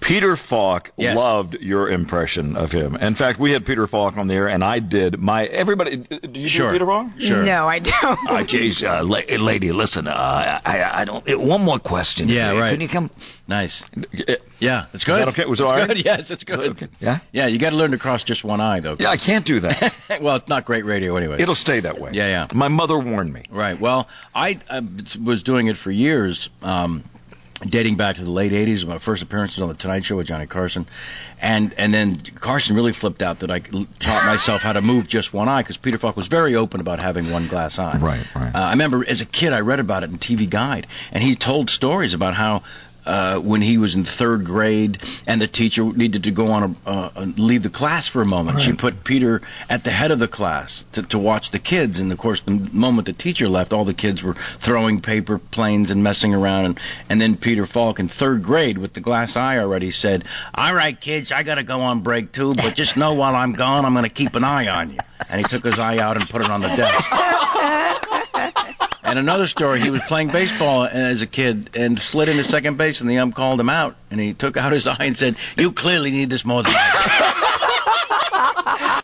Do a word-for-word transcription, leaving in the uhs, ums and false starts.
Peter Falk Yes. loved your impression of him. In fact, we had Peter Falk on the air, and I did my. Everybody, do you Sure. do Peter Falk? Sure. No, I don't. Uh, geez, uh, la- lady, listen. Uh, I, I don't. uh, One more question. Yeah, Uh, right. Can you come? Nice. Uh, Yeah, it's good. that okay? Was it it's all right? good. Yes, it's good. Okay. Yeah? Yeah, you got to learn to cross just one eye, though. Yeah, I can't do that. Well, it's not great radio anyway. It'll stay that way. Yeah, yeah. My mother warned me. Right. Well, I, I was doing it for years, um, dating back to the late eighties. My first appearances on the Tonight Show with Johnny Carson, and and then Carson really flipped out that I taught myself how to move just one eye, because Peter Falk was very open about having one glass eye. Right, right. Uh, I remember as a kid I read about it in T V Guide, and he told stories about how. Uh, when he was in third grade and the teacher needed to go on a uh, leave the class for a moment, she put Peter at the head of the class to, to watch the kids. And of course, the moment the teacher left, all the kids were throwing paper planes and messing around. And, and then Peter Falk in third grade with the glass eye already said, "All right, kids, I got to go on break too, but just know while I'm gone, I'm going to keep an eye on you." And he took his eye out and put it on the desk. And another story, he was playing baseball as a kid and slid into second base, and the ump called him out, and he took out his eye and said, "You clearly need this more than I do."